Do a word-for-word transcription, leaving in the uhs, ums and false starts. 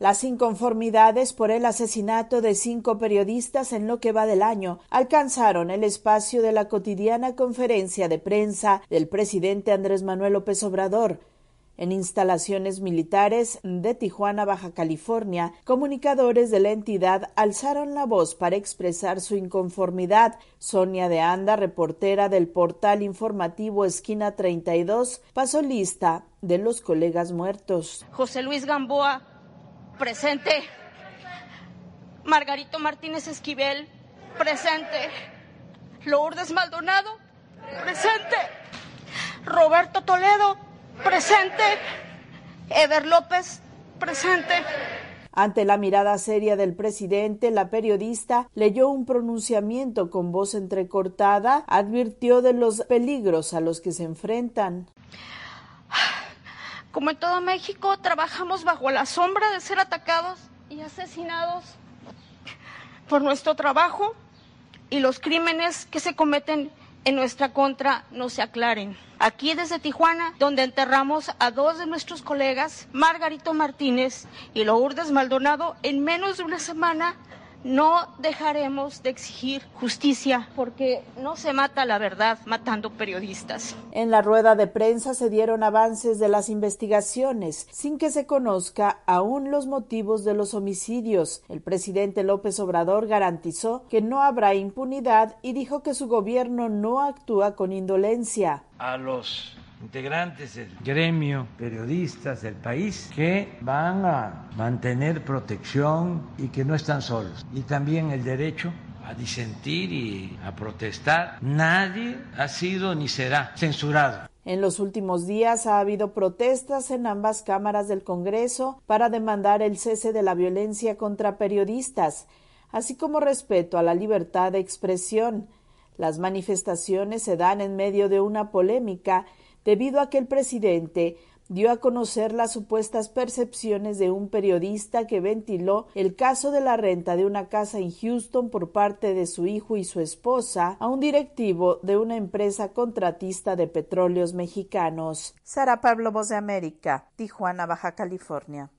Las inconformidades por el asesinato de cinco periodistas en lo que va del año alcanzaron el espacio de la cotidiana conferencia de prensa del presidente Andrés Manuel López Obrador. En instalaciones militares de Tijuana, Baja California, comunicadores de la entidad alzaron la voz para expresar su inconformidad. Sonia de Anda, reportera del portal informativo Esquina treinta y dos, pasó lista de los colegas muertos. José Luis Gamboa, presente. Margarito Martínez Esquivel, presente. Lourdes Maldonado, presente. Roberto Toledo, presente. Ever López, presente. Ante la mirada seria del presidente, la periodista leyó un pronunciamiento con voz entrecortada, advirtió de los peligros a los que se enfrentan. Como en todo México, trabajamos bajo la sombra de ser atacados y asesinados por nuestro trabajo y los crímenes que se cometen en nuestra contra no se aclaren. Aquí desde Tijuana, donde enterramos a dos de nuestros colegas, Margarito Martínez y Lourdes Maldonado, en menos de una semana, no dejaremos de exigir justicia, porque no se mata la verdad matando periodistas. En la rueda de prensa se dieron avances de las investigaciones, sin que se conozca aún los motivos de los homicidios. El presidente López Obrador garantizó que no habrá impunidad y dijo que su gobierno no actúa con indolencia. A los integrantes del gremio, periodistas del país, que van a mantener protección y que no están solos. Y también el derecho a disentir y a protestar. Nadie ha sido ni será censurado. En los últimos días ha habido protestas en ambas cámaras del Congreso para demandar el cese de la violencia contra periodistas, así como respeto a la libertad de expresión. Las manifestaciones se dan en medio de una polémica debido a que el presidente dio a conocer las supuestas percepciones de un periodista que ventiló el caso de la renta de una casa en Houston por parte de su hijo y su esposa a un directivo de una empresa contratista de petróleos mexicanos. Sara Pablo, Voz de América, Tijuana, Baja California.